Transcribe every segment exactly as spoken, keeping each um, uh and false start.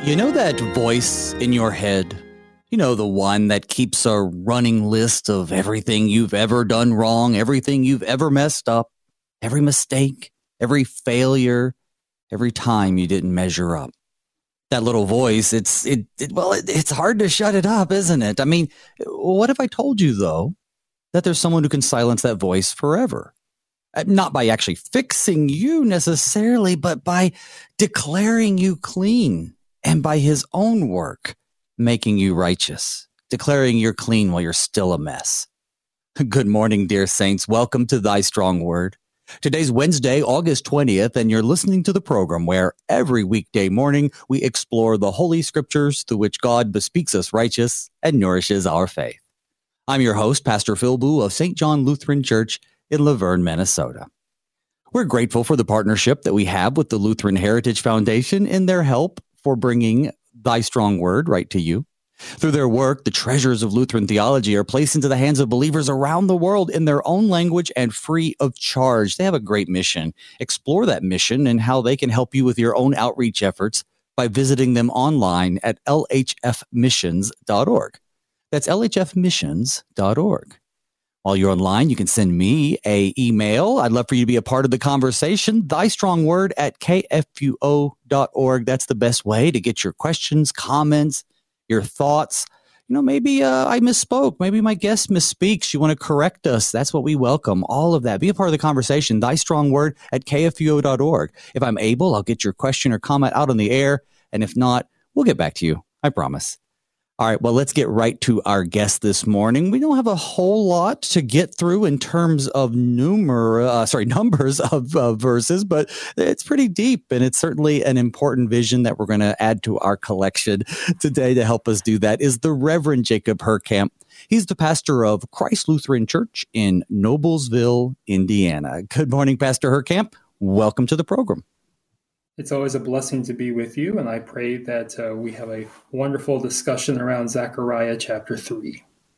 You know that voice in your head? You know, the one that keeps a running list of everything you've ever done wrong, everything you've ever messed up, every mistake, every failure, every time you didn't measure up. That little voice, it's, it, it well, it, it's hard to shut it up, isn't it? I mean, what if I told you, though, that there's someone who can silence that voice forever? Not by actually fixing you necessarily, but by declaring you clean and by his own work, making you righteous, declaring you're clean while you're still a mess. Good morning, dear saints. Welcome to Thy Strong Word. Today's Wednesday, August twentieth, and you're listening to the program where every weekday morning we explore the Holy Scriptures through which God bespeaks us righteous and nourishes our faith. I'm your host, Pastor Phil Boo of Saint John Lutheran Church in Laverne, Minnesota. We're grateful for the partnership that we have with the Lutheran Heritage Foundation in their help for bringing Thy Strong Word right to you. Through their work, the treasures of Lutheran theology are placed into the hands of believers around the world in their own language and free of charge. They have a great mission. Explore that mission and how they can help you with your own outreach efforts by visiting them online at L H F missions dot org. That's L H F missions dot org. While you're online, you can send me a email. I'd love for you to be a part of the conversation. Thystrongword at K F U O dot org. That's the best way to get your questions, comments, your thoughts. You know, maybe uh, I misspoke. Maybe my guest misspeaks. You want to correct us. That's what we welcome. All of that. Be a part of the conversation. Thystrongword at K F U O dot org. If I'm able, I'll get your question or comment out on the air. And if not, we'll get back to you. I promise. All right, well, let's get right to our guest this morning. We don't have a whole lot to get through in terms of numer, uh, sorry, numbers of uh, verses, but it's pretty deep, and it's certainly an important vision that we're going to add to our collection today. To help us do that is the Reverend Jacob Herkamp. He's the pastor of Christ Lutheran Church in Noblesville, Indiana. Good morning, Pastor Herkamp. Welcome to the program. It's always a blessing to be with you, and I pray that uh, we have a wonderful discussion around Zechariah chapter three.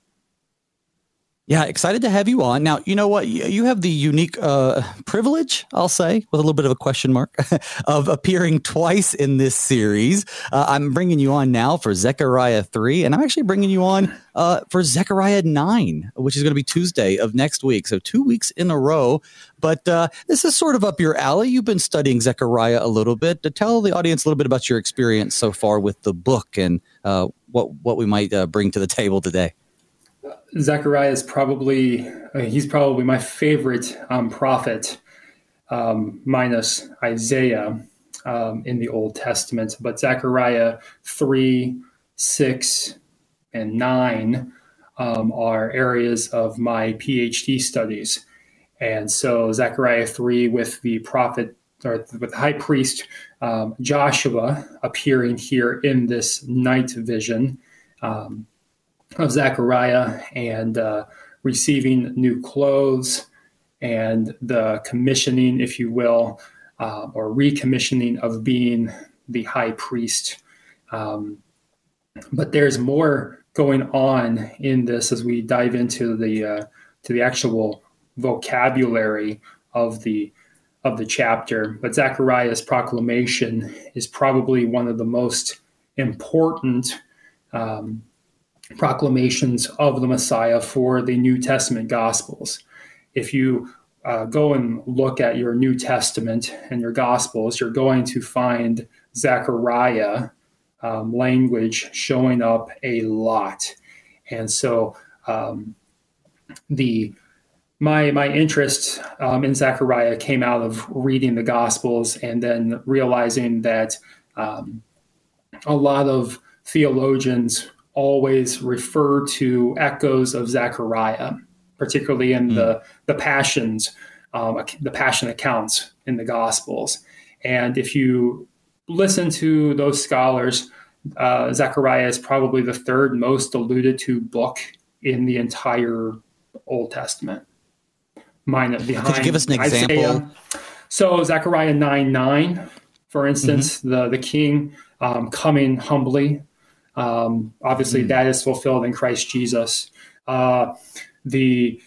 Yeah, excited to have you on. Now, you know what? You have the unique uh, privilege, I'll say, with a little bit of a question mark, of appearing twice in this series. Uh, I'm bringing you on now for Zechariah three, and I'm actually bringing you on uh, for Zechariah nine, which is going to be Tuesday of next week. So two weeks in a row. But uh, this is sort of up your alley. You've been studying Zechariah a little bit. To tell the audience a little bit about your experience so far with the book and uh, what, what we might uh, bring to the table today. Zechariah is probably, uh, he's probably my favorite um, prophet, um, minus Isaiah um, in the Old Testament. But Zechariah three, six, and nine um, are areas of my PhD studies. And so Zechariah three with the prophet, or with the high priest um, Joshua appearing here in this night vision um of Zechariah and uh, receiving new clothes and the commissioning, if you will, uh, or recommissioning of being the high priest. Um, but there's more going on in this as we dive into the uh, to the actual vocabulary of the of the chapter. But Zechariah's proclamation is probably one of the most important um, proclamations of the Messiah for the New Testament Gospels. If you uh, go and look at your New Testament and your Gospels, you're going to find Zechariah um, language showing up a lot. And so um, the my my interest um, in Zechariah came out of reading the Gospels and then realizing that um, a lot of theologians always refer to echoes of Zechariah, particularly in mm. the the passions, um, the passion accounts in the Gospels. And if you listen to those scholars, uh, Zechariah is probably the third most alluded to book in the entire Old Testament. Mine behind. Could you give us an example? Isaiah. So Zechariah nine nine, for instance, mm-hmm. the the king um, coming humbly. Um, obviously, mm. that is fulfilled in Christ Jesus. Uh, the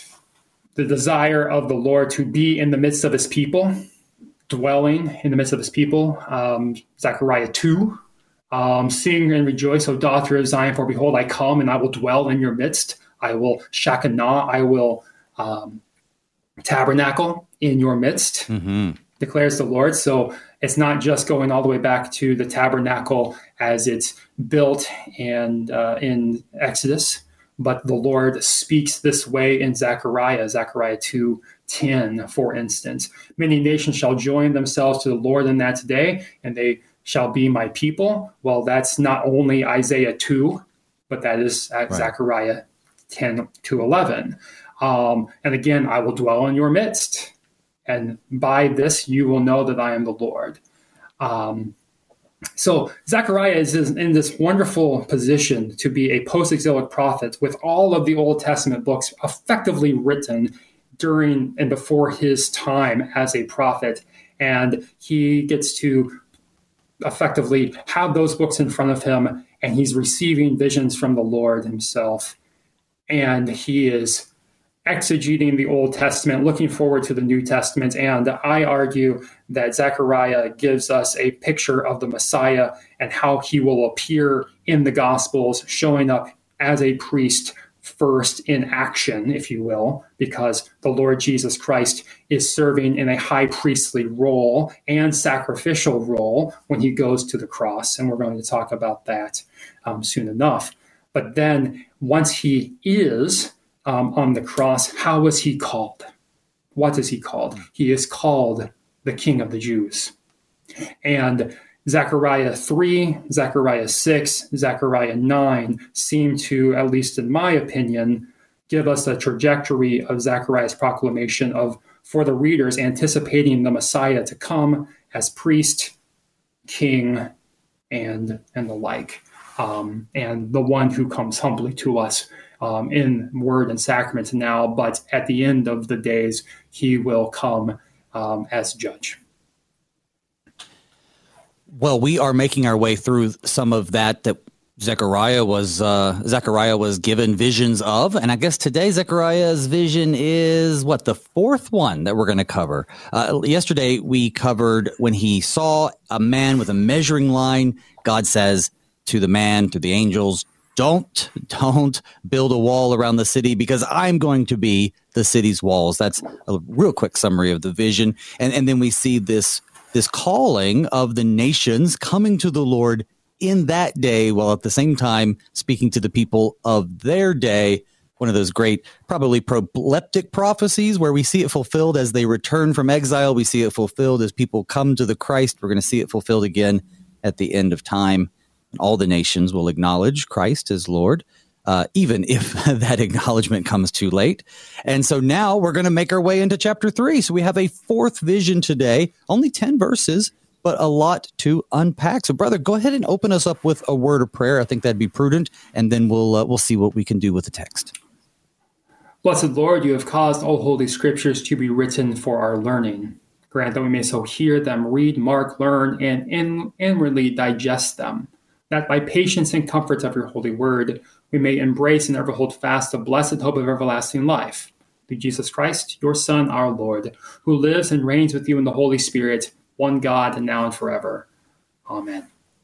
the desire of the Lord to be in the midst of his people, dwelling in the midst of his people. Um, Zechariah two, Um, Sing and rejoice, O daughter of Zion, for behold, I come and I will dwell in your midst. I will Shekinah, I will um, tabernacle in your midst, mm-hmm. declares the Lord. So it's not just going all the way back to the tabernacle as it's built and uh, in Exodus, but the Lord speaks this way in Zechariah, Zechariah two ten, for instance. Many nations shall join themselves to the Lord in that day, and they shall be my people. Well, that's not only Isaiah two, but that is at right. Zechariah ten to eleven. Um, and again, I will dwell in your midst. And by this, you will know that I am the Lord. Um, so Zechariah is in this wonderful position to be a post-exilic prophet with all of the Old Testament books effectively written during and before his time as a prophet. And he gets to effectively have those books in front of him, and he's receiving visions from the Lord himself. And he is exegeting the Old Testament, looking forward to the New Testament. And I argue that Zechariah gives us a picture of the Messiah and how he will appear in the Gospels, showing up as a priest first in action, if you will, because the Lord Jesus Christ is serving in a high priestly role and sacrificial role when he goes to the cross. And we're going to talk about that um, soon enough. But then once he is um, on the cross, how is he called? What is he called? He is called the King of the Jews. And Zechariah three, Zechariah six, Zechariah nine seem to, at least in my opinion, give us a trajectory of Zechariah's proclamation of, for the readers, anticipating the Messiah to come as priest, king, and, and the like. Um, and the one who comes humbly to us um, in word and sacrament now, but at the end of the days, he will come um, as judge. Well, we are making our way through some of that that Zechariah was uh, Zechariah was given visions of, and I guess today Zechariah's vision is what, the fourth one that we're going to cover. Uh, yesterday we covered when he saw a man with a measuring line. God says to the man, to the angels, don't, don't build a wall around the city because I'm going to be the city's walls. That's a real quick summary of the vision. And, and then we see this, this calling of the nations coming to the Lord in that day, while at the same time speaking to the people of their day. One of those great, probably proleptic prophecies where we see it fulfilled as they return from exile. We see it fulfilled as people come to the Christ. We're going to see it fulfilled again at the end of time. All the nations will acknowledge Christ as Lord, uh, even if that acknowledgement comes too late. And so now we're going to make our way into chapter three. So we have a fourth vision today, only ten verses, but a lot to unpack. So, brother, go ahead and open us up with a word of prayer. I think that'd be prudent, and then we'll uh, we'll see what we can do with the text. Blessed Lord, you have caused all holy scriptures to be written for our learning. Grant that we may so hear them, read, mark, learn, and in, inwardly digest them, that by patience and comforts of your holy word, we may embrace and ever hold fast the blessed hope of everlasting life. Through Jesus Christ, your Son, our Lord, who lives and reigns with you in the Holy Spirit, one God, and now and forever. Amen.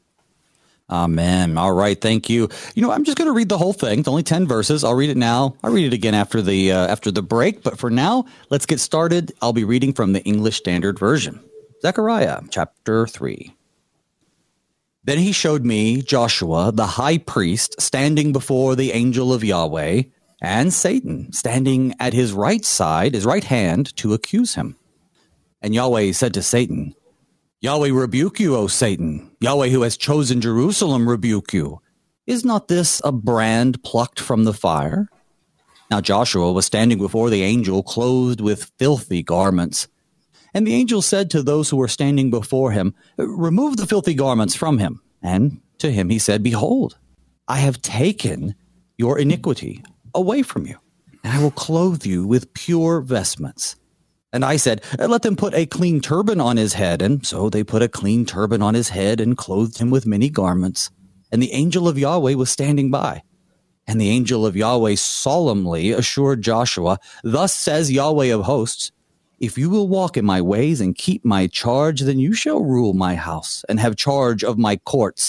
Amen. All right. Thank you. You know, I'm just going to read the whole thing. It's only ten verses. I'll read it now. I'll read it again after the uh, after the break. But for now, let's get started. I'll be reading from the English Standard Version. Zechariah chapter three. Then he showed me Joshua, the high priest, standing before the angel of Yahweh, and Satan standing at his right side, his right hand, to accuse him. And Yahweh said to Satan, Yahweh rebuke you, O Satan. Yahweh who has chosen Jerusalem rebuke you. Is not this a brand plucked from the fire? Now Joshua was standing before the angel, clothed with filthy garments. And the angel said to those who were standing before him, remove the filthy garments from him. And to him he said, behold, I have taken your iniquity away from you, and I will clothe you with pure vestments. And I said, let them put a clean turban on his head. And so they put a clean turban on his head and clothed him with many garments. And the angel of Yahweh was standing by. And the angel of Yahweh solemnly assured Joshua, thus says Yahweh of hosts, if you will walk in my ways and keep my charge, then you shall rule my house and have charge of my courts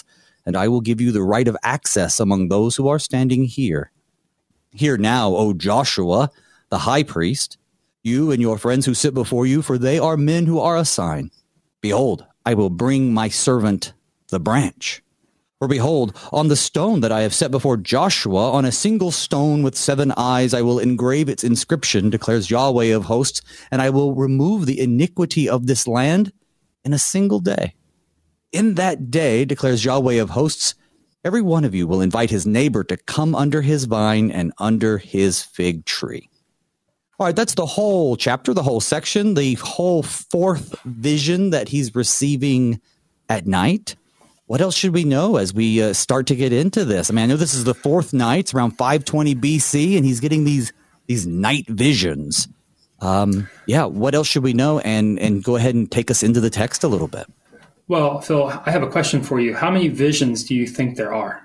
and I will give you the right of access among those who are standing here. Hear now, O Joshua, the high priest, you and your friends who sit before you, for they are men who are a sign. Behold, I will bring my servant, the branch. For behold, on the stone that I have set before Joshua, on a single stone with seven eyes, I will engrave its inscription, declares Yahweh of hosts, and I will remove the iniquity of this land in a single day. In that day, declares Yahweh of hosts, every one of you will invite his neighbor to come under his vine and under his fig tree. All right, that's the whole chapter, the whole section, the whole fourth vision that he's receiving at night. What else should we know as we uh, start to get into this? I mean, I know this is the fourth night, it's around five twenty B C, and he's getting these these night visions. Um, yeah, what else should we know? And and go ahead and take us into the text a little bit. Well, Phil, I have a question for you. How many visions do you think there are?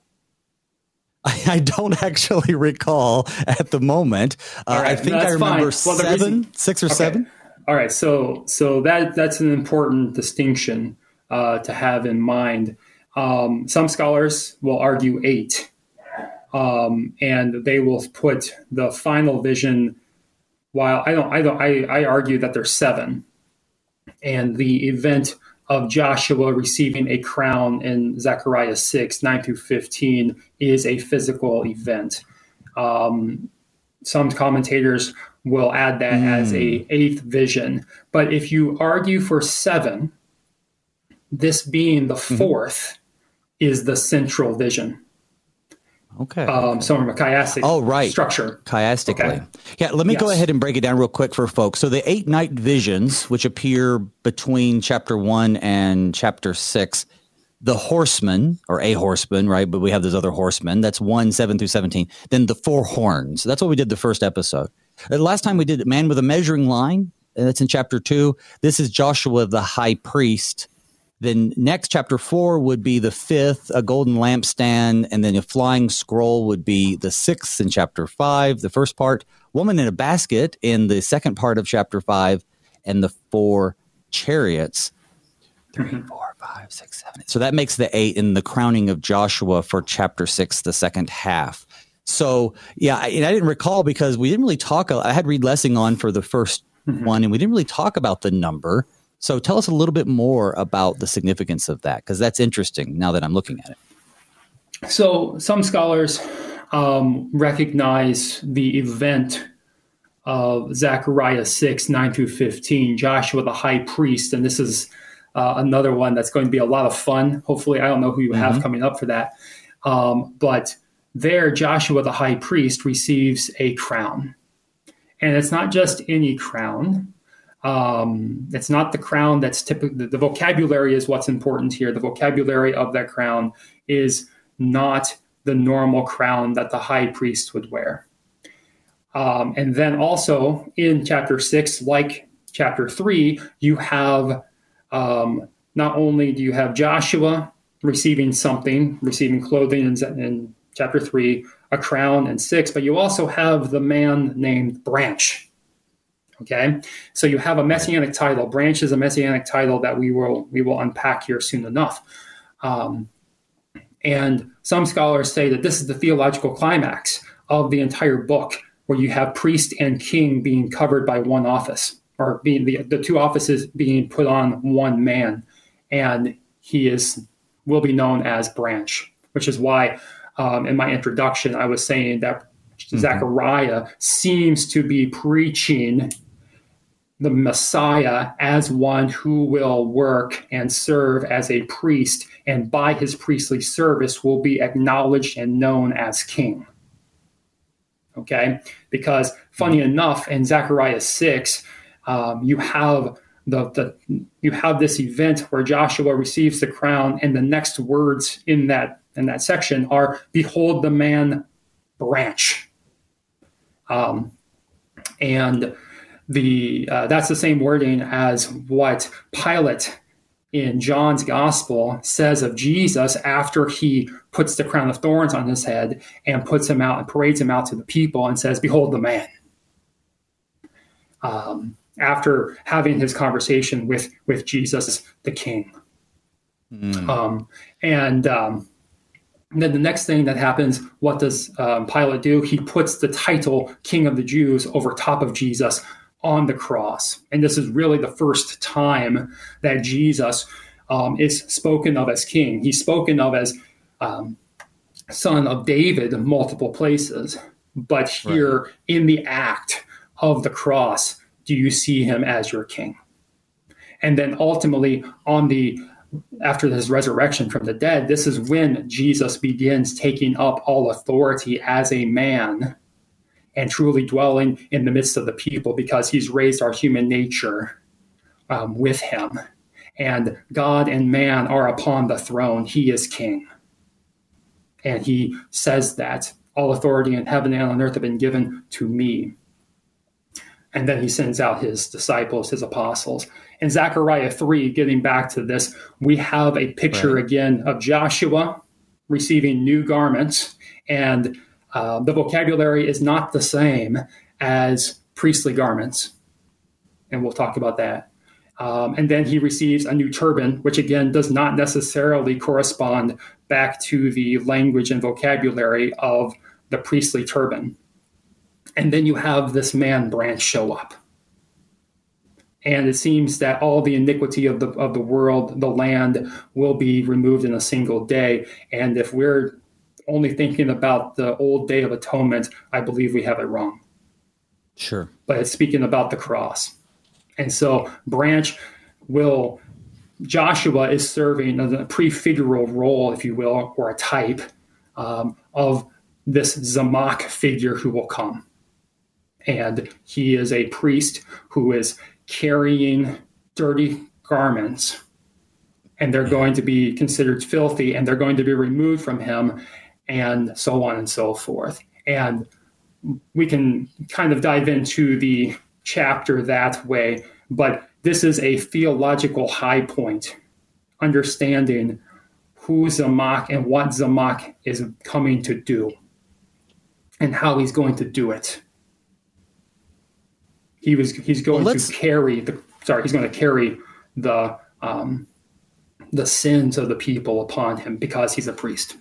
I don't actually recall at the moment. Uh, right, I think I remember well, seven, reason, six or okay. seven. All right, so so that that's an important distinction uh, to have in mind. Um, some scholars will argue eight, um, and they will put the final vision. While I don't, I don't, I, I argue that there's seven, and the event of Joshua receiving a crown in Zechariah six, nine through fifteen is a physical event. Um, some commentators will add that mm. as a eighth vision. But if you argue for seven, this being the fourth mm-hmm. is the central vision. Okay. Um, so from a chiastic oh, right. structure. Chiastically. Okay. Yeah, let me yes. go ahead and break it down real quick for folks. So the eight night visions, which appear between chapter one and chapter six, the horseman, or a horseman, right? But we have those other horsemen. That's one, seven through seventeen. Then the four horns. That's what we did the first episode. The last time we did man with a measuring line. That's in chapter two. This is Joshua the high priest. Then next, chapter four would be the fifth, a golden lampstand, and then a flying scroll would be the sixth in chapter five, the first part, woman in a basket in the second part of chapter five, and the four chariots, three, four, five, six, seven. So that makes the eight in the crowning of Joshua for chapter six, the second half. So, yeah, I, and I didn't recall because we didn't really talk. I had Reed Lessing on for the first mm-hmm. one, and we didn't really talk about the number. So tell us a little bit more about the significance of that, because that's interesting now that I'm looking at it. So some scholars um, recognize the event of Zechariah six, nine through fifteen, Joshua the high priest, and this is uh, another one that's going to be a lot of fun. Hopefully, I don't know who you have mm-hmm. coming up for that. Um, but there, Joshua the high priest receives a crown. And it's not just any crown. Um, it's not the crown that's typical. The, the vocabulary is what's important here. The vocabulary of that crown is not the normal crown that the high priest would wear. Um, and then also in chapter six, like chapter three, you have um, not only do you have Joshua receiving something, receiving clothing in, in chapter three, a crown in six, but you also have the man named Branch. Okay, so you have a messianic title. Branch is a messianic title that we will we will unpack here soon enough. Um, and some scholars say that this is the theological climax of the entire book, where you have priest and king being covered by one office, or being the, the two offices being put on one man, and he is will be known as Branch, which is why um, in my introduction I was saying that mm-hmm. Zechariah seems to be preaching the Messiah as one who will work and serve as a priest, and by his priestly service will be acknowledged and known as king. Okay? Because funny enough, in Zechariah six, um, you have the, the you have this event where Joshua receives the crown, and the next words in that in that section are, "Behold the man Branch." Um, and The uh, that's the same wording as what Pilate in John's gospel says of Jesus after he puts the crown of thorns on his head and puts him out and parades him out to the people and says, "Behold the man." Um, after having his conversation with, with Jesus, the king. Mm. Um, and um, then the next thing that happens, what does um, Pilate do? He puts the title King of the Jews over top of Jesus on the cross. And this is really the first time that Jesus um, is spoken of as king. He's spoken of as um, son of David in multiple places. But here right. in the act of the cross, do you see him as your king? And then ultimately on the after his resurrection from the dead, this is when Jesus begins taking up all authority as a man and truly dwelling in the midst of the people, because he's raised our human nature um, with him. And God and man are upon the throne. He is king. And he says that all authority in heaven and on earth have been given to me. And then he sends out his disciples, his apostles. In Zechariah three, getting back to this, we have a picture right. again of Joshua receiving new garments. And uh, the vocabulary is not the same as priestly garments. And we'll talk about that. Um, and then he receives a new turban, which again does not necessarily correspond back to the language and vocabulary of the priestly turban. And then you have this man branch show up. And it seems that all the iniquity of the of the world, the land, will be removed in a single day. And if we're only thinking about the old Day of Atonement, I believe we have it wrong. Sure. But it's speaking about the cross. And so branch will, Joshua is serving a prefigural role, if you will, or a type um, of this Zamach figure who will come. And he is a priest who is carrying dirty garments, and they're going to be considered filthy, and they're going to be removed from him, and so on and so forth. And we can kind of dive into the chapter that way, but this is a theological high point, understanding who Zamach and what Zamach is coming to do and how he's going to do it. He was he's going well, to carry the sorry he's going to carry the um, the sins of the people upon him because he's a priest.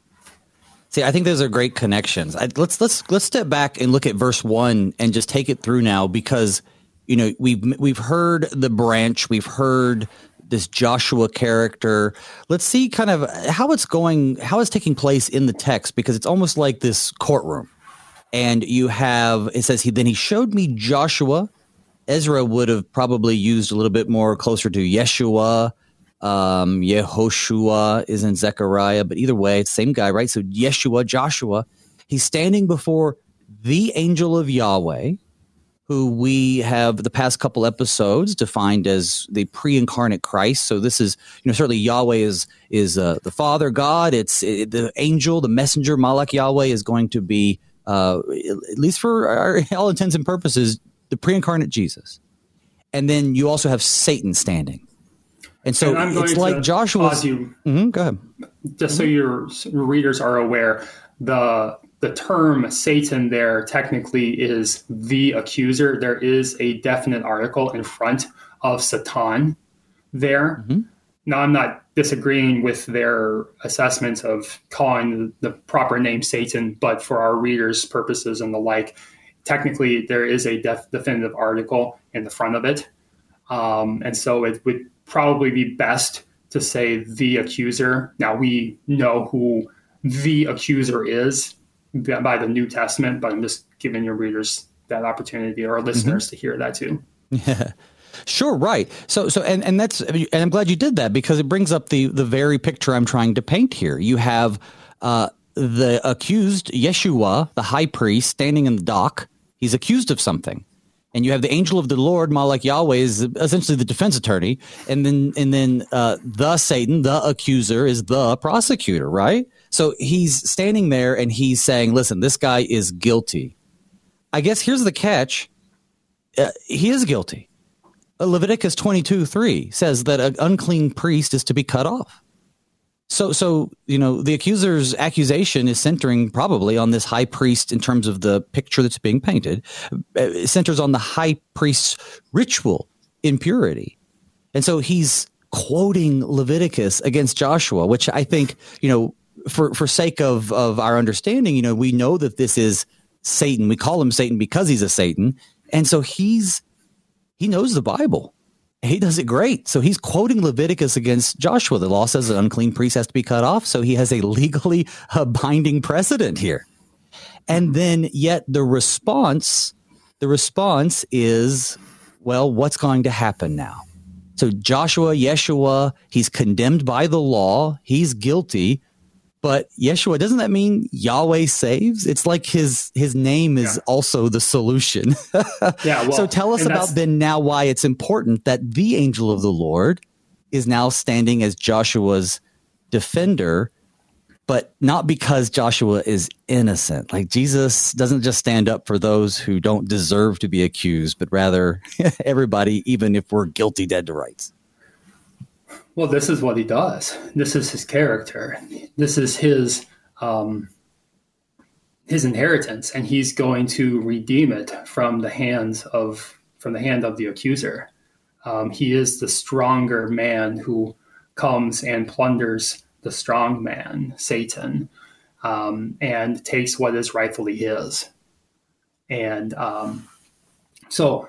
See, I think those are great connections. I, let's let's let's step back and look at verse one and just take it through now, because you know we've we've heard the branch, we've heard this Joshua character. Let's see kind of how it's going, how it's taking place in the text, because it's almost like this courtroom. And you have, it says, he then he showed me Joshua. Ezra would have probably used a little bit more closer to Yeshua. Um, Yehoshua is in Zechariah, but either way, it's the same guy, right? So Yeshua, Joshua, he's standing before the angel of Yahweh, who we have the past couple episodes defined as the pre-incarnate Christ. So this is, you know, certainly Yahweh is is uh, the Father God. It's it, the angel, the messenger, Malach Yahweh is going to be, Uh, at least for our, all intents and purposes, the pre-incarnate Jesus. And then you also have Satan standing. And so and it's like Joshua's... You, mm-hmm, go ahead. Just so your readers are aware, the the term Satan there technically is the accuser. There is a definite article in front of Satan there. Mm-hmm. Now, I'm not disagreeing with their assessments of calling the proper name Satan, but for our readers' purposes and the like, technically there is a def- definitive article in the front of it. Um, and so it would probably be best to say the accuser. Now, we know who the accuser is by the New Testament, but I'm just giving your readers that opportunity, or listeners, mm-hmm. to hear that too. Yeah. Sure, right. So, so, and, and that's, and I'm glad you did that, because it brings up the the very picture I'm trying to paint here. You have uh, the accused, Yeshua, the high priest, standing in the dock. He's accused of something, and you have the angel of the Lord, Malach Yahweh, is essentially the defense attorney, and then and then uh, the Satan, the accuser, is the prosecutor, right? So he's standing there and he's saying, "Listen, this guy is guilty." I guess here's the catch: uh, he is guilty. Leviticus twenty-two three says that an unclean priest is to be cut off. So, so you know, the accuser's accusation is centering probably on this high priest in terms of the picture that's being painted. It centers on the high priest's ritual impurity. And so he's quoting Leviticus against Joshua, which I think, you know, for, for sake of, of our understanding, you know, we know that this is Satan. We call him Satan because he's a Satan. And so he's, he knows the Bible. He does it great. So he's quoting Leviticus against Joshua. The law says an unclean priest has to be cut off. So he has a legally uh, binding precedent here. And then yet the response, the response is, well, what's going to happen now? So Joshua, Yeshua, he's condemned by the law. He's guilty. But Yeshua, doesn't that mean Yahweh saves? It's like his his name is yeah. also the solution. yeah. Well, so tell us about then now why it's important that the angel of the Lord is now standing as Joshua's defender, but not because Joshua is innocent. Like Jesus doesn't just stand up for those who don't deserve to be accused, but rather everybody, even if we're guilty, dead to rights. Well, this is what he does. This is his character. This is his um, his inheritance, and he's going to redeem it from the hands of from the hand of the accuser. Um, he is the stronger man who comes and plunders the strong man, Satan, um, and takes what is rightfully his. And um, so,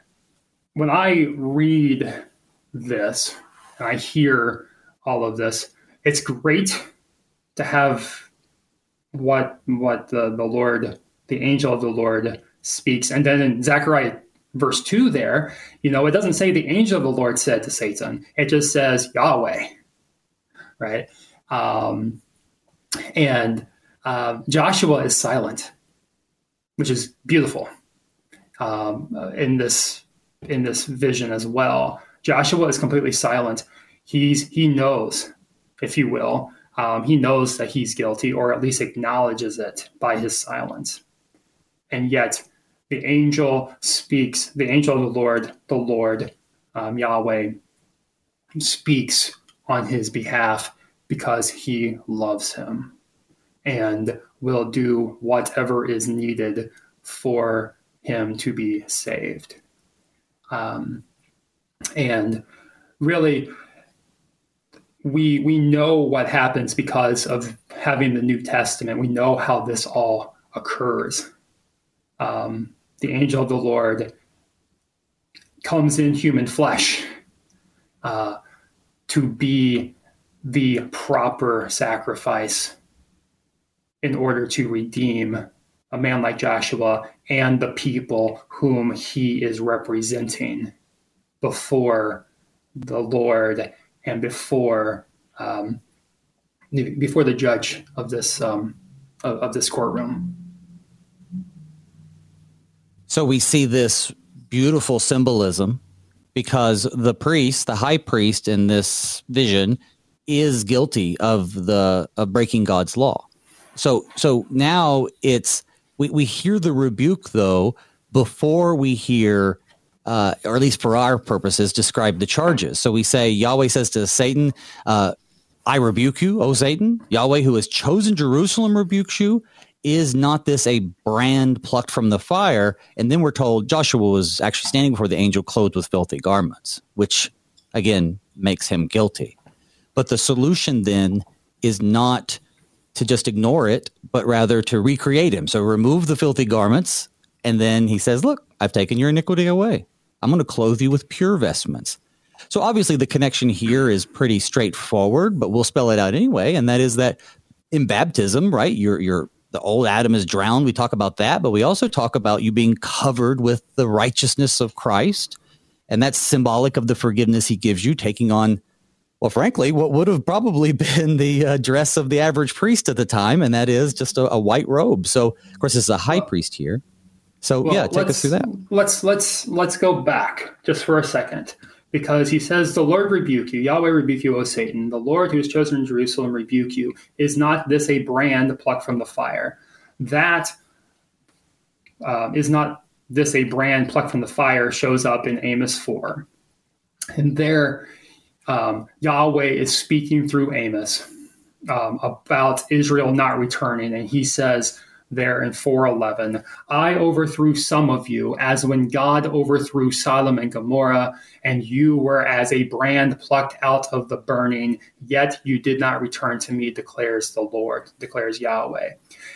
when I read this. And I hear all of this, it's great to have what what the, the Lord, the angel of the Lord speaks. And then in Zechariah verse two there, you know, it doesn't say the angel of the Lord said to Satan. It just says Yahweh, right? Um, and uh, Joshua is silent, which is beautiful um, in this in this vision as well. Joshua is completely silent. He's he knows, if you will, um, he knows that he's guilty, or at least acknowledges it by his silence. And yet, the angel speaks. The angel of the Lord, the Lord, um, Yahweh, speaks on his behalf because he loves him and will do whatever is needed for him to be saved. Um, And really, we we know what happens because of having the New Testament. We know how this all occurs. Um, the angel of the Lord comes in human flesh uh, to be the proper sacrifice in order to redeem a man like Joshua and the people whom he is representing before the Lord and before um, before the judge of this um, of, of this courtroom. So we see this beautiful symbolism because the priest, the high priest in this vision, is guilty of the of breaking God's law. So so now it's we, we hear the rebuke though before we hear. Uh, or at least for our purposes, describe the charges. So we say, Yahweh says to Satan, uh, I rebuke you, O Satan. Yahweh, who has chosen Jerusalem, rebukes you. Is not this a brand plucked from the fire? And then we're told Joshua was actually standing before the angel clothed with filthy garments, which, again, makes him guilty. But the solution then is not to just ignore it, but rather to recreate him. So remove the filthy garments. And then he says, look, I've taken your iniquity away. I'm going to clothe you with pure vestments. So obviously the connection here is pretty straightforward, but we'll spell it out anyway. And that is that in baptism, right, you're, you're, the old Adam is drowned. We talk about that, but we also talk about you being covered with the righteousness of Christ. And that's symbolic of the forgiveness he gives you, taking on, well, frankly, what would have probably been the uh, dress of the average priest at the time. And that is just a, a white robe. So of course, this is a high priest here. So well, yeah, take us through that. Let's let's let's go back just for a second, because he says, "The Lord rebuke you, Yahweh rebuke you, O Satan. The Lord who has chosen Jerusalem rebuke you. Is not this a brand plucked from the fire?" That uh, is not this a brand plucked from the fire shows up in Amos four, and there um, Yahweh is speaking through Amos um, about Israel not returning, and he says, there in four eleven. I overthrew some of you as when God overthrew Sodom and Gomorrah, and you were as a brand plucked out of the burning, yet you did not return to me, declares the Lord, declares Yahweh.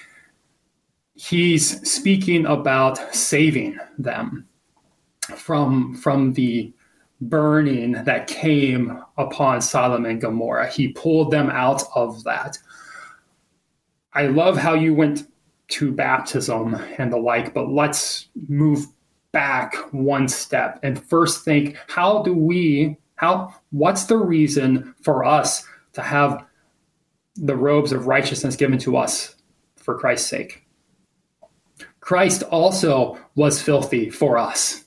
He's speaking about saving them from, from the burning that came upon Sodom and Gomorrah. He pulled them out of that. I love how you went to baptism and the like, but let's move back one step and first think, how do we, how, what's the reason for us to have the robes of righteousness given to us for Christ's sake? Christ also was filthy for us.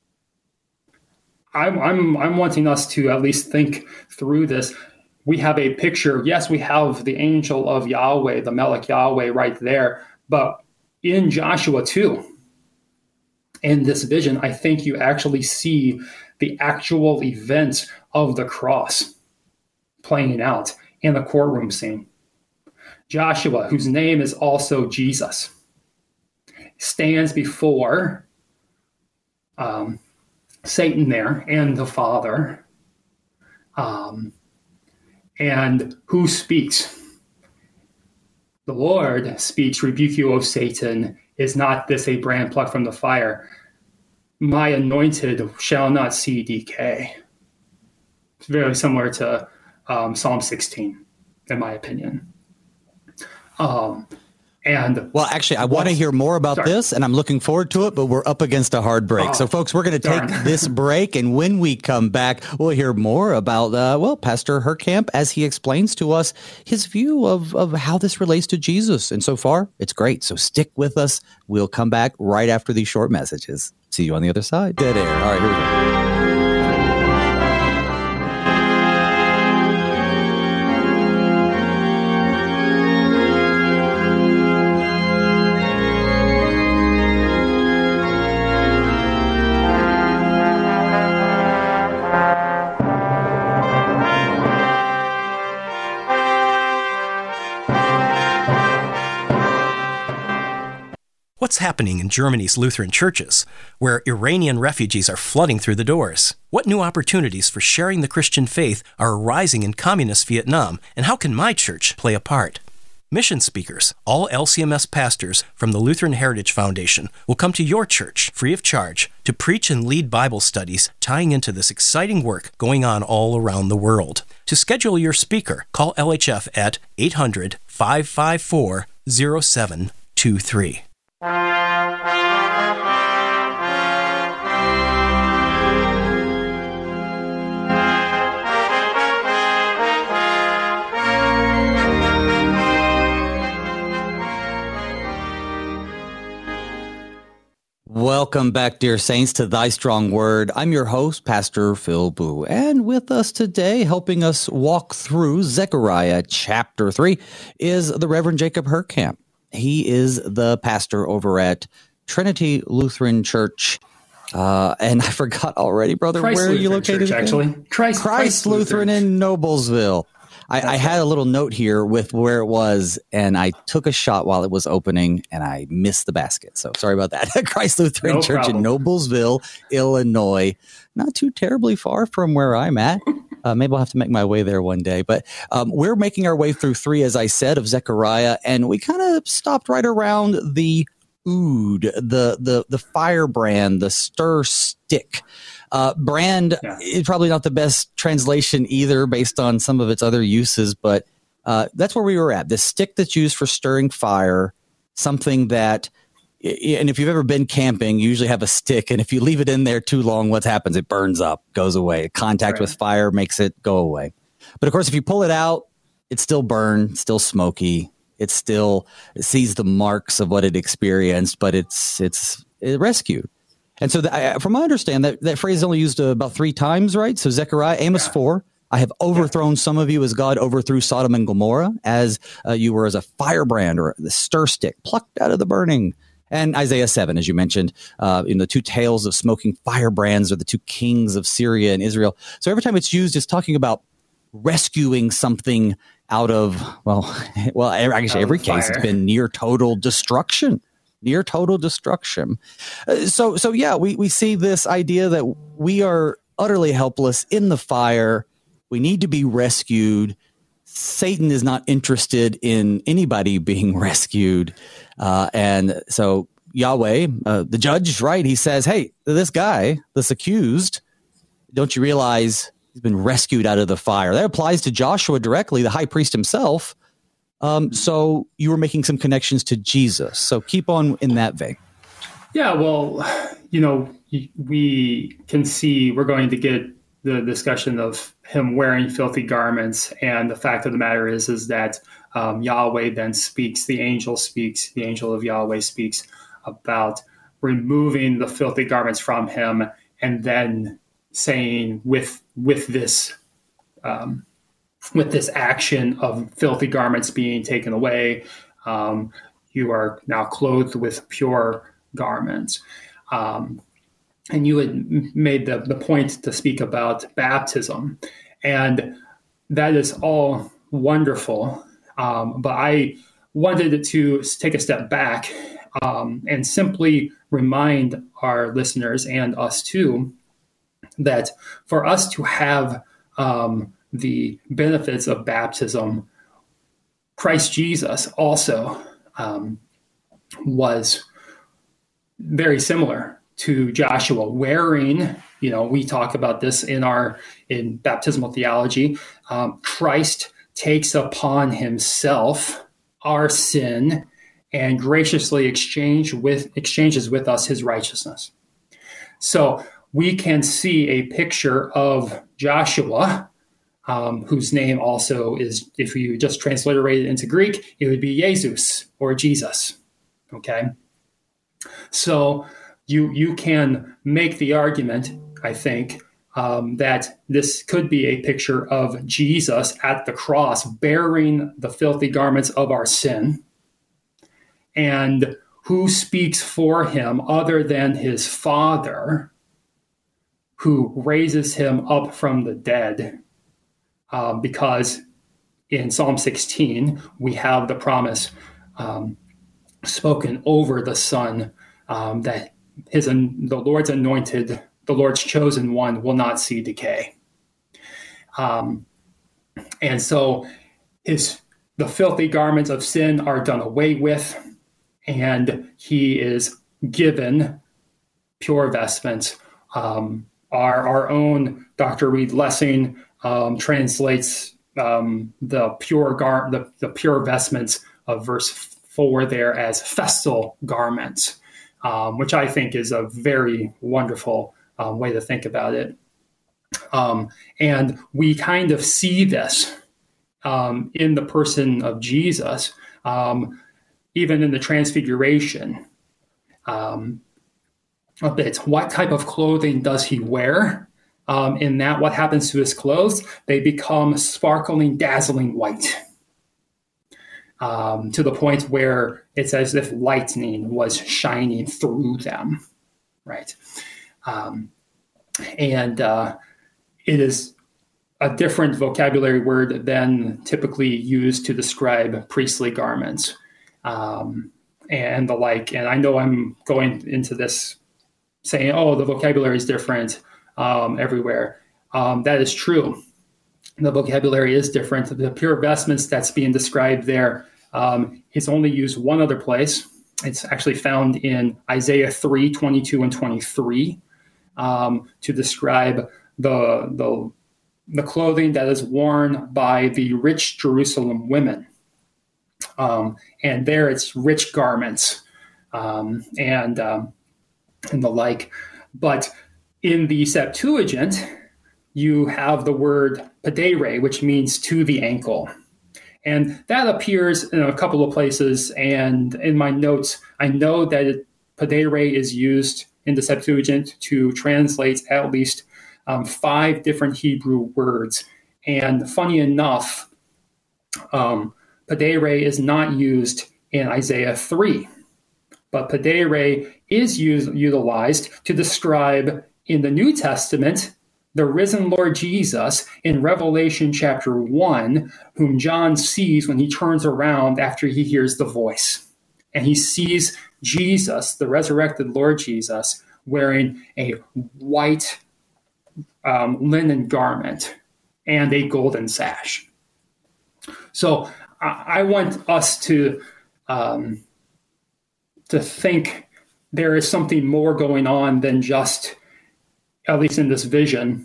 I'm, I'm, I'm wanting us to at least think through this. We have a picture. Yes, we have the angel of Yahweh, the Melech Yahweh right there. But in Joshua two, in this vision, I think you actually see the actual events of the cross playing out in the courtroom scene. Joshua, whose name is also Jesus, stands before um, Satan there and the Father. Um, and who speaks? The Lord speaks, rebuke you, O Satan. Is not this a brand plucked from the fire? My anointed shall not see decay. It's very similar to um, Psalm sixteen, in my opinion. Um, And well, actually, I want to hear more about sorry. this, and I'm looking forward to it, but we're up against a hard break. Oh, so, folks, we're going to take this break, and when we come back, we'll hear more about, uh, well, Pastor Herkamp as he explains to us his view of, of how this relates to Jesus. And so far, it's great. So stick with us. We'll come back right after these short messages. See you on the other side. Dead air. All right, here we go. What's happening in Germany's Lutheran churches, where Iranian refugees are flooding through the doors? What new opportunities for sharing the Christian faith are arising in communist Vietnam, and how can my church play a part? Mission speakers, all L C M S pastors from the Lutheran Heritage Foundation, will come to your church free of charge to preach and lead Bible studies tying into this exciting work going on all around the world. To schedule your speaker, call L H F at eight hundred, five five four, zero seven two three. Welcome back, dear saints, to Thy Strong Word. I'm your host, Pastor Phil Boo, and with us today, helping us walk through Zechariah chapter three, is the Reverend Jacob Herkamp. He is the pastor over at Trinity Lutheran Church. Uh, and I forgot already, brother, Christ where Lutheran are you located? Church, actually, Christ, Christ, Christ Lutheran, Lutheran in Noblesville. I, I had a little note here with where it was, and I took a shot while it was opening, and I missed the basket. So sorry about that. Christ Lutheran no Church problem. in Noblesville, Illinois. Not too terribly far from where I'm at. Uh, maybe I'll have to make my way there one day. But um, we're making our way through three, as I said, of Zechariah, and we kind of stopped right around the ood, the the the firebrand, the stir stick. Uh, brand yeah. is probably not the best translation either, based on some of its other uses, but uh, that's where we were at. The stick that's used for stirring fire, something that, and if you've ever been camping, you usually have a stick, and if you leave it in there too long, what happens? It burns up, goes away. Contact right. with fire makes it go away. But of course, if you pull it out, it's still burned, still smoky. It still it sees the marks of what it experienced, but it's it's it rescued. And so, the, I, from what I understand, that, that phrase is only used uh, about three times, right? So Zechariah, Amos yeah. four, I have overthrown yeah. some of you as God overthrew Sodom and Gomorrah, as uh, you were as a firebrand or the stir stick plucked out of the burning. And Isaiah seven, as you mentioned, uh, in the two tales of smoking firebrands are the two kings of Syria and Israel. So every time it's used, it's talking about rescuing something out of, well, well, actually every case it's been near total destruction, near total destruction. Uh, so, so yeah, we, we see this idea that we are utterly helpless in the fire. We need to be rescued. Satan is not interested in anybody being rescued. Uh, and so Yahweh, uh, the judge, right, he says, hey, this guy, this accused, don't you realize he's been rescued out of the fire? That applies to Joshua directly, the high priest himself. Um, so you were making some connections to Jesus. So keep on in that vein. Yeah, well, you know, we can see we're going to get the discussion of him wearing filthy garments. And the fact of the matter is, is that um, Yahweh then speaks, the angel speaks, the angel of Yahweh speaks about removing the filthy garments from him and then saying with with this um, with this action of filthy garments being taken away, um, you are now clothed with pure garments. Um, and you had made the, the point to speak about baptism, and that is all wonderful. Um, but I wanted to take a step back um, and simply remind our listeners and us too that for us to have um, the benefits of baptism, Christ Jesus also um, was very similar to Joshua, wearing, you know, we talk about this in our in baptismal theology. Um, Christ takes upon himself our sin and graciously exchange with exchanges with us his righteousness. So we can see a picture of Joshua, um, whose name also is, if you just transliterate it into Greek, it would be Jesus or Jesus. Okay, so you you can make the argument, I think, um, that this could be a picture of Jesus at the cross bearing the filthy garments of our sin. And who speaks for him other than his Father, who raises him up from the dead? Um, because in Psalm sixteen, we have the promise um, spoken over the Son um, that his the Lord's anointed, the Lord's chosen one, will not see decay. Um, and so his the filthy garments of sin are done away with, and he is given pure vestments. Um, our our own Doctor Reed Lessing um, translates um, the pure gar the, the pure vestments of verse four there as festal garments. Um, which I think is a very wonderful um, way to think about it. Um, and we kind of see this um, in the person of Jesus, um, even in the transfiguration. Um, a bit. What type of clothing does he wear? Um, in that, what happens to his clothes? They become sparkling, dazzling white. Um, to the point where it's as if lightning was shining through them, right? Um, and uh, it is a different vocabulary word than typically used to describe priestly garments um, and the like. And I know I'm going into this saying, oh, the vocabulary is different um, everywhere. Um, that is true. The vocabulary is different. The pure vestments that's being described there um, is only used one other place. It's actually found in Isaiah three, twenty-two and twenty-three um, to describe the, the, the clothing that is worn by the rich Jerusalem women. Um, and there it's rich garments um, and, um, and the like. But in the Septuagint, you have the word pedere, which means to the ankle. And that appears in a couple of places. And in my notes, I know that it, pedere is used in the Septuagint to translate at least um, five different Hebrew words. And funny enough, um, pedere is not used in Isaiah three. But pedere is used, utilized to describe in the New Testament the risen Lord Jesus in Revelation chapter one, whom John sees when he turns around after he hears the voice. And he sees Jesus, the resurrected Lord Jesus, wearing a white um, linen garment and a golden sash. So I, I want us to um, to think there is something more going on than just, at least in this vision,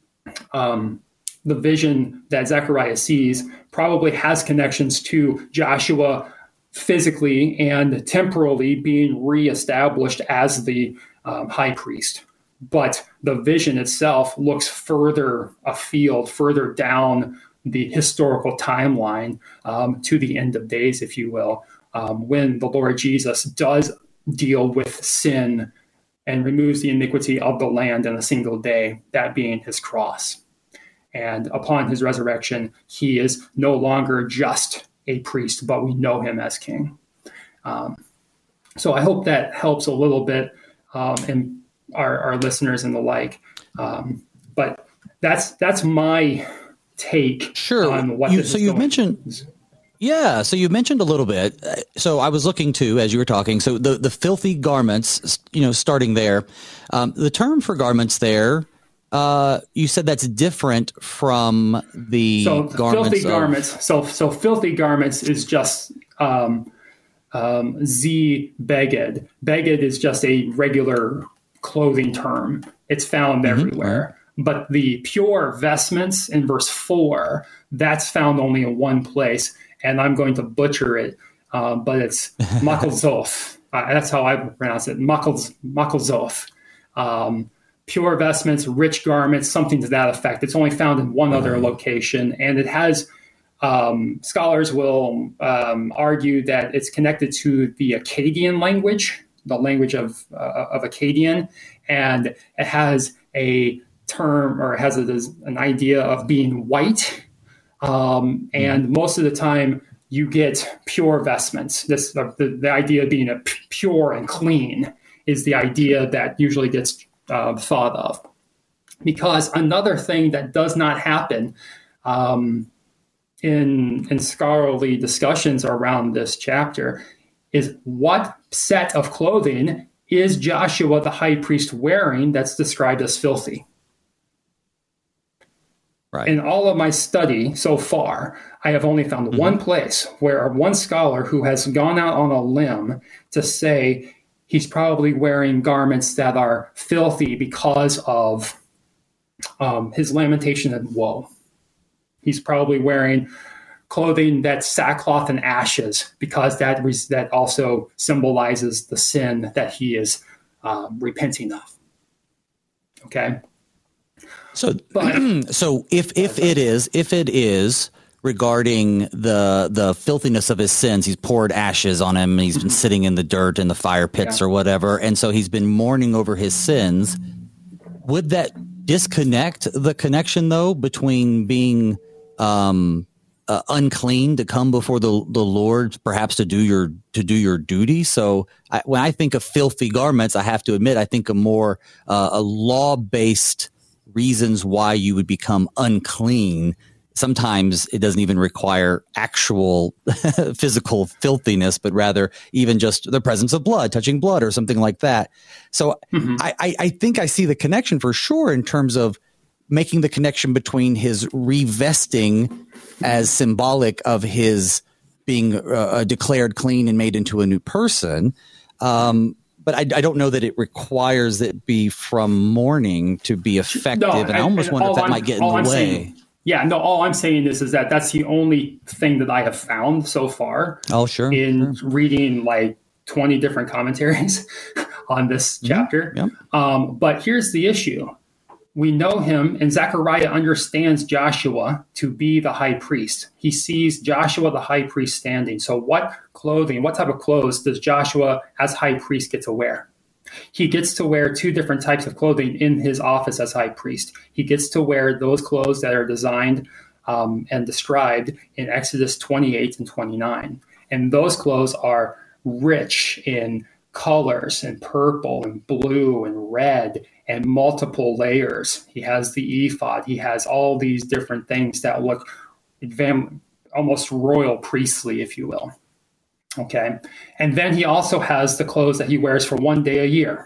um, the vision that Zechariah sees probably has connections to Joshua physically and temporally being reestablished as the um, high priest. But the vision itself looks further afield, further down the historical timeline um, to the end of days, if you will, um, when the Lord Jesus does deal with sin and removes the iniquity of the land in a single day, that being his cross. And upon his resurrection, he is no longer just a priest, but we know him as king. Um, so I hope that helps a little bit um, and our, our listeners and the like. Um, but that's that's my take sure. on what you, this so is you going. mentioned yeah so you mentioned a little bit, so I was looking too as you were talking, so the the filthy garments, you know, starting there, um, the term for garments there, uh, you said that's different from the so garments filthy of, garments so so filthy garments is just um, um, z beged beged is just a regular clothing term. It's found mm-hmm, everywhere. Right. But the pure vestments in verse four, that's found only in one place, and I'm going to butcher it, uh, but it's makalzoth. Uh, that's how I pronounce it, Makal- makalzoth. Um, pure vestments, rich garments, something to that effect. It's only found in one other location, and it has, um, scholars will um, argue that it's connected to the Akkadian language, the language of, uh, of Akkadian, and it has a term or has a, an idea of being white. Um, and most of the time you get pure vestments. This the, the idea of being a p- pure and clean is the idea that usually gets uh, thought of. Because another thing that does not happen um, in, in scholarly discussions around this chapter is what set of clothing is Joshua the high priest wearing that's described as filthy? Right. In all of my study so far, I have only found mm-hmm. one place where one scholar who has gone out on a limb to say he's probably wearing garments that are filthy because of um, his lamentation and woe. He's probably wearing clothing that's sackcloth and ashes because that res- that also symbolizes the sin that he is um, repenting of. Okay. So, but, so if if it is if it is regarding the the filthiness of his sins, he's poured ashes on him, and he's been sitting in the dirt in the fire pits yeah. or whatever, and so he's been mourning over his sins. Would that disconnect the connection though between being um, uh, unclean to come before the the Lord, perhaps to do your to do your duty? So I, when I think of filthy garments, I have to admit I think of more uh, a law based reasons why you would become unclean. Sometimes it doesn't even require actual physical filthiness, but rather even just the presence of blood, touching blood or something like that. So mm-hmm. I, I think I see the connection for sure in terms of making the connection between his revesting as symbolic of his being uh, declared clean and made into a new person. Um, But I, I don't know that it requires it be from mourning to be effective. No, and, and I almost and wonder if that I'm, might get in the I'm way. Saying, yeah, no, all I'm saying is, is that that's the only thing that I have found so far. Oh, sure. In sure. reading like twenty different commentaries on this chapter. Mm-hmm. Yep. Um, but here's the issue. We know him, and Zechariah understands Joshua to be the high priest. He sees Joshua the high priest standing. So what clothing, what type of clothes does Joshua as high priest get to wear? He gets to wear two different types of clothing in his office as high priest. He gets to wear those clothes that are designed um, and described in Exodus twenty-eight and twenty-nine. And those clothes are rich in colors and purple and blue and red and multiple layers. He has the ephod. He has all these different things that look almost royal priestly, if you will. Okay. And then he also has the clothes that he wears for one day a year,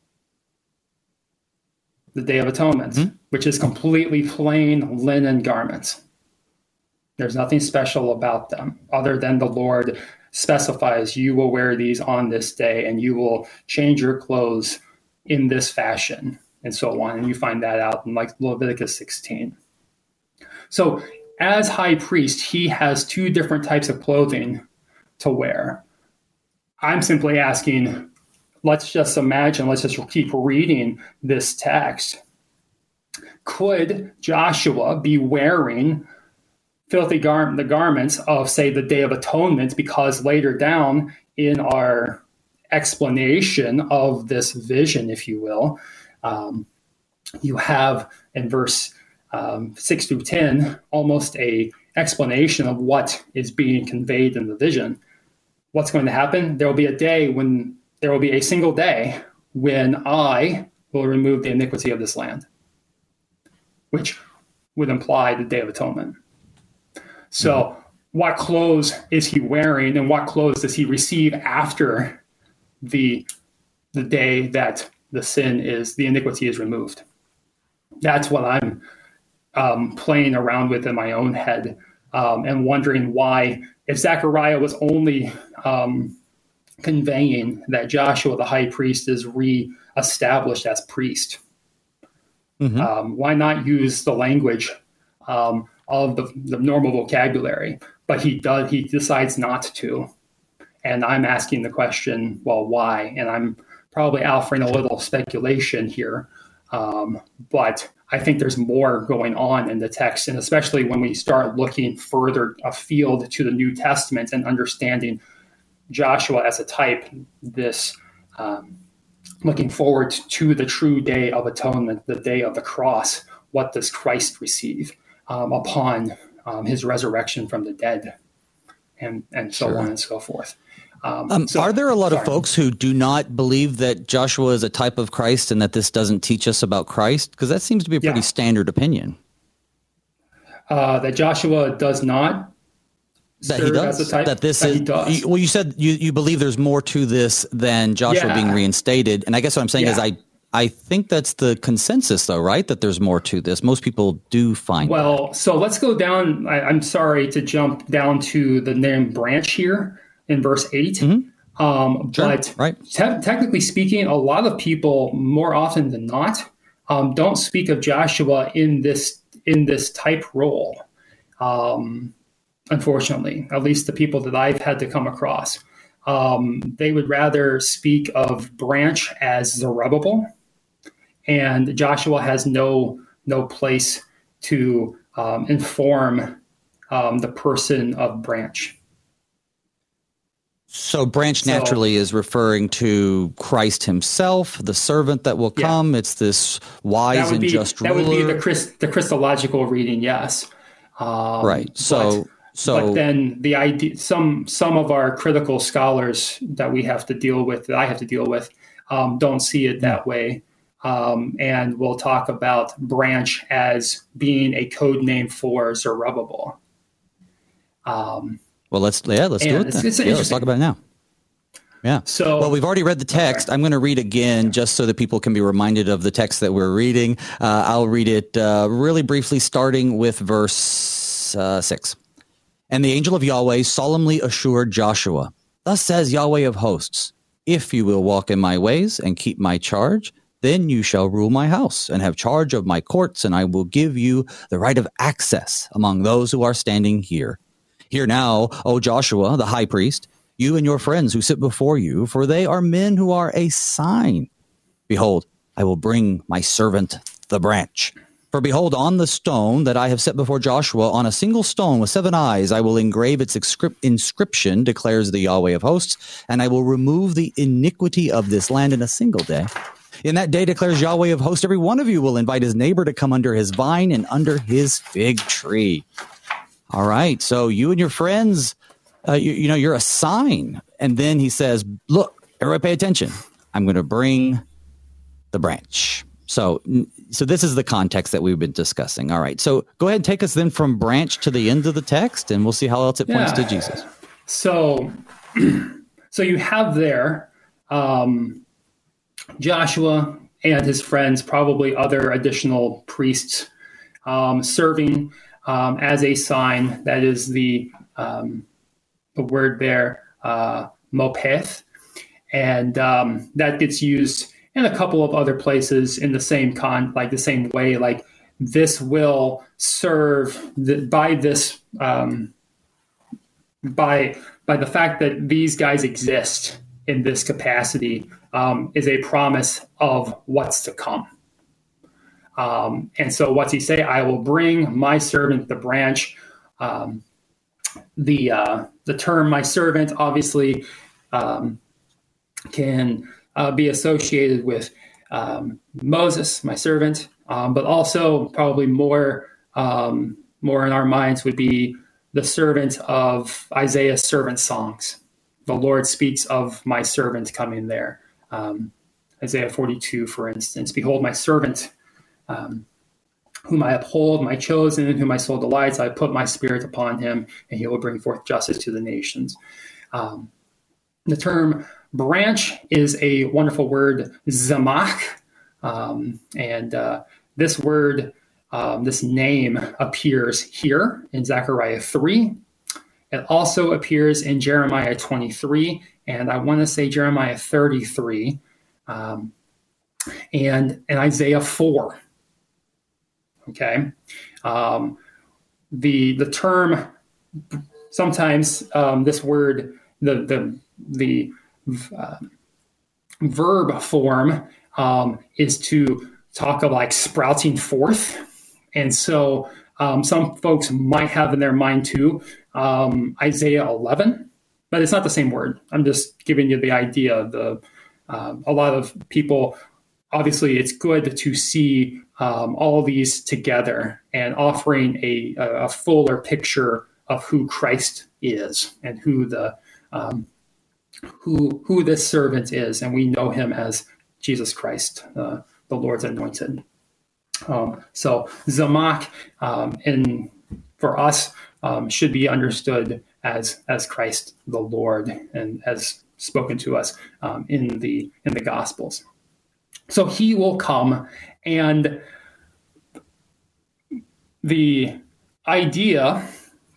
the Day of Atonement, mm-hmm. which is completely plain linen garments. There's nothing special about them other than the Lord specifies you will wear these on this day and you will change your clothes in this fashion and so on. And you find that out in like Leviticus sixteen. So as high priest, he has two different types of clothing to wear. I'm simply asking, let's just imagine, let's just keep reading this text. Could Joshua be wearing filthy gar- the garments of, say, the Day of Atonement, because later down in our explanation of this vision, if you will, um, you have in verse um, six through ten almost a explanation of what is being conveyed in the vision. What's going to happen? There will be a day when there will be a single day when I will remove the iniquity of this land, which would imply the Day of Atonement. So mm-hmm. what clothes is he wearing and what clothes does he receive after the, the day that the sin is, the iniquity is removed? That's what I'm um, playing around with in my own head um, and wondering why, if Zechariah was only um, conveying that Joshua, the high priest, is re-established as priest, mm-hmm. um, why not use the language um, of the, the normal vocabulary? But he does. He decides not to. And I'm asking the question, well, why? And I'm probably offering a little speculation here. Um, but I think there's more going on in the text, and especially when we start looking further afield to the New Testament and understanding Joshua as a type, this um, looking forward to the true Day of Atonement, the day of the cross. What does Christ receive um, upon um, his resurrection from the dead, and, and so sure. on and so forth. Um, um, so, are there a lot sorry. of folks who do not believe that Joshua is a type of Christ and that this doesn't teach us about Christ? Because that seems to be a pretty yeah. standard opinion. Uh, that Joshua does not that he does. As a type, that this that is. He does. You, well, you said you, you believe there's more to this than Joshua yeah. being reinstated, and I guess what I'm saying yeah. is I. I think that's the consensus, though, right? That there's more to this. Most people do find Well, that. so let's go down. I, I'm sorry to jump down to the name branch here in verse eight. Mm-hmm. Um, sure, but right. te- technically speaking, a lot of people, more often than not, um, don't speak of Joshua in this in this type role. Um, unfortunately, at least the people that I've had to come across, um, they would rather speak of branch as Zerubbabel. And Joshua has no no place to um, inform um, the person of branch. So branch naturally so, is referring to Christ himself, the servant that will come. Yeah. It's this wise and be, just that ruler. That would be the Christ, the Christological reading, yes. Um, right. So, but, so, but then the idea, some some of our critical scholars that we have to deal with, that I have to deal with, um, don't see it that way. Um, and we'll talk about branch as being a code name for Zerubbabel. Um, well, let's yeah, let's do it. It's, then. it's yeah, let's talk about it now. Yeah. So, well, we've already read the text. Okay. I'm going to read again just so that people can be reminded of the text that we're reading. Uh, I'll read it uh, really briefly, starting with verse uh, six. And the angel of Yahweh solemnly assured Joshua, "Thus says Yahweh of hosts, if you will walk in my ways and keep my charge, then you shall rule my house and have charge of my courts, and I will give you the right of access among those who are standing here. Hear now, O Joshua, the high priest, you and your friends who sit before you, for they are men who are a sign. Behold, I will bring my servant the branch. For behold, on the stone that I have set before Joshua, on a single stone with seven eyes, I will engrave its inscription, declares the Yahweh of hosts, and I will remove the iniquity of this land in a single day. In that day, declares Yahweh of hosts, every one of you will invite his neighbor to come under his vine and under his fig tree." All right. So you and your friends, uh, you, you know, you're a sign. And then he says, look, everybody pay attention. I'm going to bring the branch. So, so this is the context that we've been discussing. All right. So go ahead and take us then from branch to the end of the text, and we'll see how else it points yeah. to Jesus. So, so you have there um, Joshua and his friends, probably other additional priests, um, serving um, as a sign. That is the um, the word there, uh, mopeth, and um, that gets used in a couple of other places in the same con, like the same way. Like this will serve the, by this um, by by the fact that these guys exist in this capacity um, is a promise of what's to come. Um, and so what's he say? I will bring my servant the branch. Um, the uh, the term my servant obviously um, can uh, be associated with um, Moses, my servant, um, but also probably more um, more in our minds would be the servant of Isaiah's servant songs. The Lord speaks of my servant coming there. Um, Isaiah forty-two, for instance, behold my servant, um, whom I uphold, my chosen, in whom my soul delights. I put my spirit upon him, and he will bring forth justice to the nations. Um, the term branch is a wonderful word, zamach, um, and uh, this word, um, this name appears here in Zechariah three. It also appears in Jeremiah twenty-three, and I want to say Jeremiah thirty-three, um, and in Isaiah four. Okay, um, the the term sometimes um, this word the the the uh, verb form um, is to talk of like sprouting forth, and so um, some folks might have in their mind too um, Isaiah eleven, but it's not the same word. I'm just giving you the idea. The uh, a lot of people. Obviously, it's good to see um, all of these together and offering a, a fuller picture of who Christ is and who the um, who who this servant is, and we know him as Jesus Christ, uh, the Lord's anointed. Um, so Zamach, um, in for us, um, should be understood as as Christ the Lord, and as spoken to us um, in the in the Gospels. So he will come, and the idea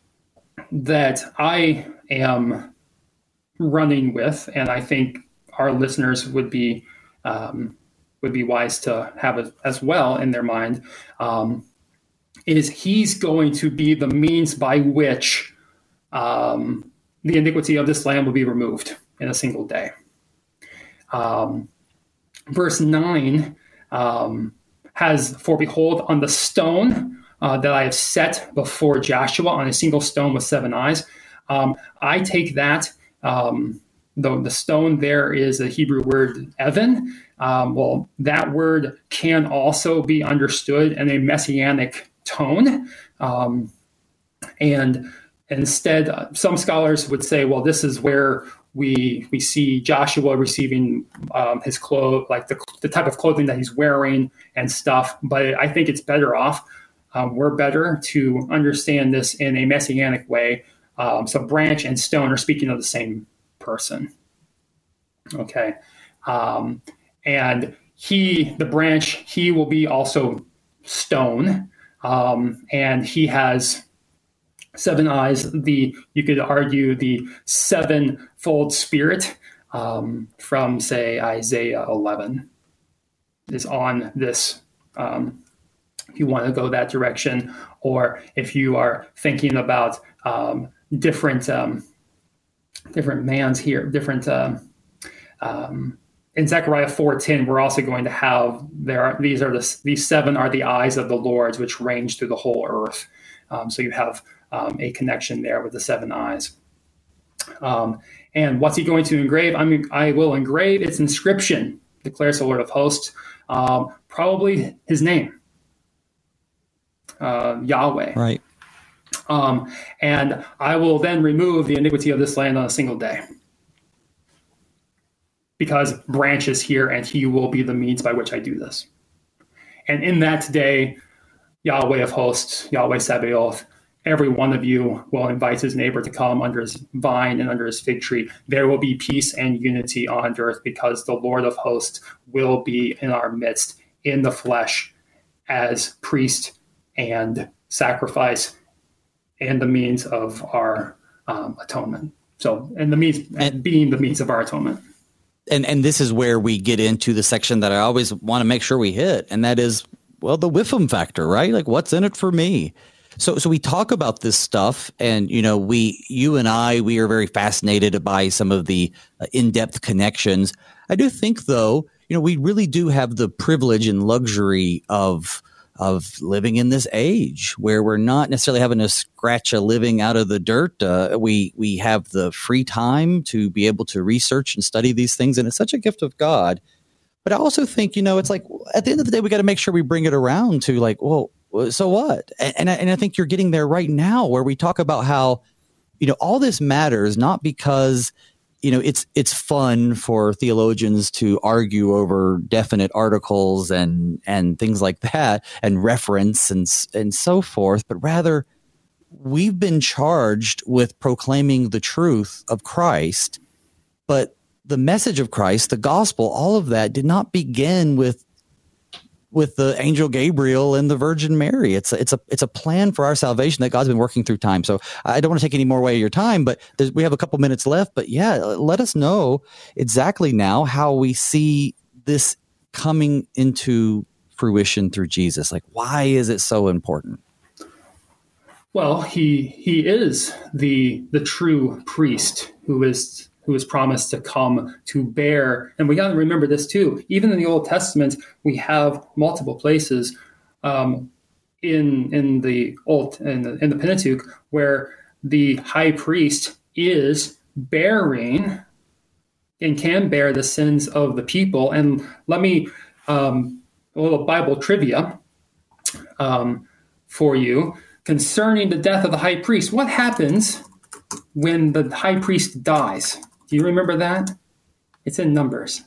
that I am running with, and I think our listeners would be um, would be wise to have it as well in their mind, um, is he's going to be the means by which um, the iniquity of this land will be removed in a single day. Um, Verse nine um, has, for behold, on the stone uh, that I have set before Joshua, on a single stone with seven eyes. Um, I take that, um, the, the stone there is a Hebrew word, Evan. Um, well, that word can also be understood in a messianic tone. Um, and instead, uh, some scholars would say, well, this is where We we see Joshua receiving um, his clothes, like the, the type of clothing that he's wearing and stuff. But I think it's better off. Um, we're better to understand this in a messianic way. Um, so branch and stone are speaking of the same person. Okay. Um, and he, the branch, he will be also stone. Um, and he has seven eyes, the you could argue the sevenfold spirit um, from, say, Isaiah eleven is on this, um, if you want to go that direction, or if you are thinking about um, different um, different mans here, different uh, um, in Zechariah four ten, we're also going to have there are these are the these seven are the eyes of the Lord which range through the whole earth. Um, so you have Um, a connection there with the seven eyes. Um, and what's he going to engrave? I mean, I will engrave its inscription, declares the Lord of hosts, um, probably his name, uh, Yahweh. Right. Um, and I will then remove the iniquity of this land on a single day. because branch is here and he will be the means by which I do this. And in that day, Yahweh of hosts, Yahweh Sabaoth, every one of you will invite his neighbor to come under his vine and under his fig tree. There will be peace and unity on earth because the Lord of hosts will be in our midst in the flesh as priest and sacrifice and the means of our um, atonement. So, and the means, and being the means of our atonement. And and this is where we get into the section that I always want to make sure we hit, and that is, well, the whiffum factor, right? Like, what's in it for me? So so we talk about this stuff, and, you know, we, you and I, we are very fascinated by some of the uh, in-depth connections. I do think, though, you know, we really do have the privilege and luxury of of living in this age where we're not necessarily having to scratch a living out of the dirt. Uh, we we have the free time to be able to research and study these things, and it's such a gift of God. But I also think, you know, it's like at the end of the day, we got to make sure we bring it around to like, well, so what? And, and, I, and I think you're getting there right now where we talk about how, you know, all this matters not because, you know, it's it's fun for theologians to argue over definite articles and and things like that and reference and and so forth, but rather we've been charged with proclaiming the truth of Christ, but the message of Christ, the gospel, all of that did not begin with with the angel Gabriel and the Virgin Mary. It's a, it's a it's a plan for our salvation that God's been working through time. So I don't want to take any more away of your time, but we have a couple minutes left. But yeah, let us know exactly now how we see this coming into fruition through Jesus. Like, why is it so important? Well, he he is the the true priest who is who is promised to come to bear. And we got to remember this too. Even in the Old Testament, we have multiple places um, in in the Old in the, in the Pentateuch where the high priest is bearing and can bear the sins of the people. And let me um, a little Bible trivia um, for you concerning the death of the high priest. What happens when the high priest dies? Do you remember that? It's in Numbers.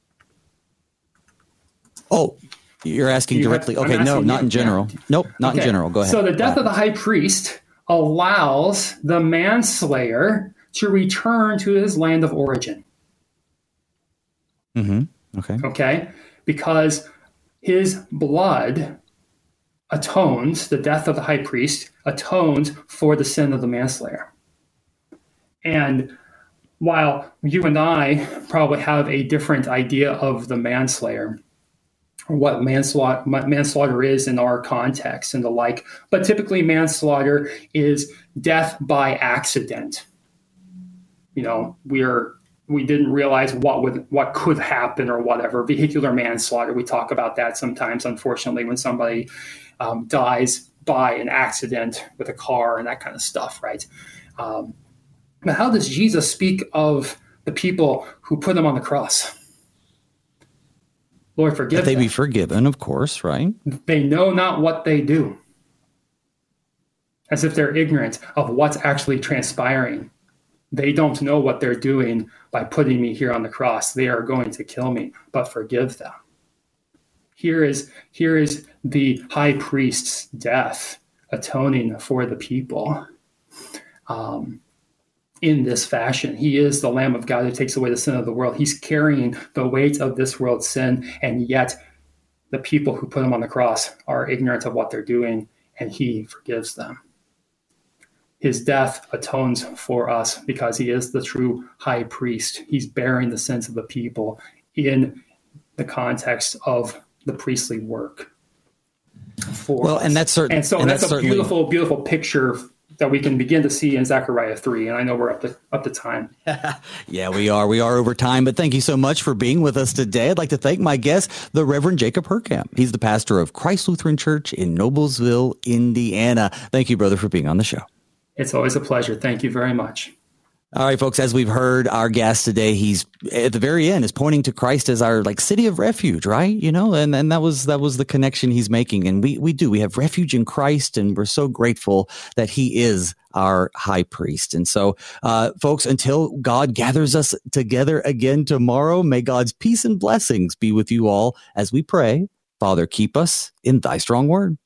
Oh, you're asking you directly. Have, okay, no, not you. in general. Yeah. Nope, not okay. in general. Go ahead. So the death of the high priest allows the manslayer to return to his land of origin. Mm-hmm. Okay. Okay, because his blood atones, the death of the high priest atones for the sin of the manslayer. And while you and I probably have a different idea of the manslayer, or what manslaughter, manslaughter is in our context and the like, but typically manslaughter is death by accident. You know, we're we didn't realize what would what could happen or whatever. Vehicular manslaughter, we talk about that sometimes, unfortunately, when somebody um, dies by an accident with a car and that kind of stuff, right? Um, But how does Jesus speak of the people who put him on the cross? Lord, forgive them. That they them. be forgiven, of course, right? They know not what they do. As if they're ignorant of what's actually transpiring. They don't know what they're doing by putting me here on the cross. They are going to kill me, but forgive them. Here is, here is the high priest's death, atoning for the people. Um, in this fashion. He is the Lamb of God who takes away the sin of the world. He's carrying the weight of this world's sin, and yet the people who put him on the cross are ignorant of what they're doing, and he forgives them. His death atones for us because he is the true high priest. He's bearing the sins of the people in the context of the priestly work. For well, us. and that's certain. And so and that's, that's a certainly... beautiful, beautiful picture that we can begin to see in Zechariah three. And I know we're up to up to time. Yeah, we are. We are over time. But thank you so much for being with us today. I'd like to thank my guest, the Reverend Jacob Herkamp. He's the pastor of Christ Lutheran Church in Noblesville, Indiana. Thank you, brother, for being on the show. It's always a pleasure. Thank you very much. All right, folks, as we've heard our guest today, he's at the very end is pointing to Christ as our like city of refuge, right? You know, and, and that was that was the connection he's making. And we we do. We have refuge in Christ, and we're so grateful that he is our high priest. And so, uh, folks, until God gathers us together again tomorrow, may God's peace and blessings be with you all as we pray. Father, keep us in thy strong word.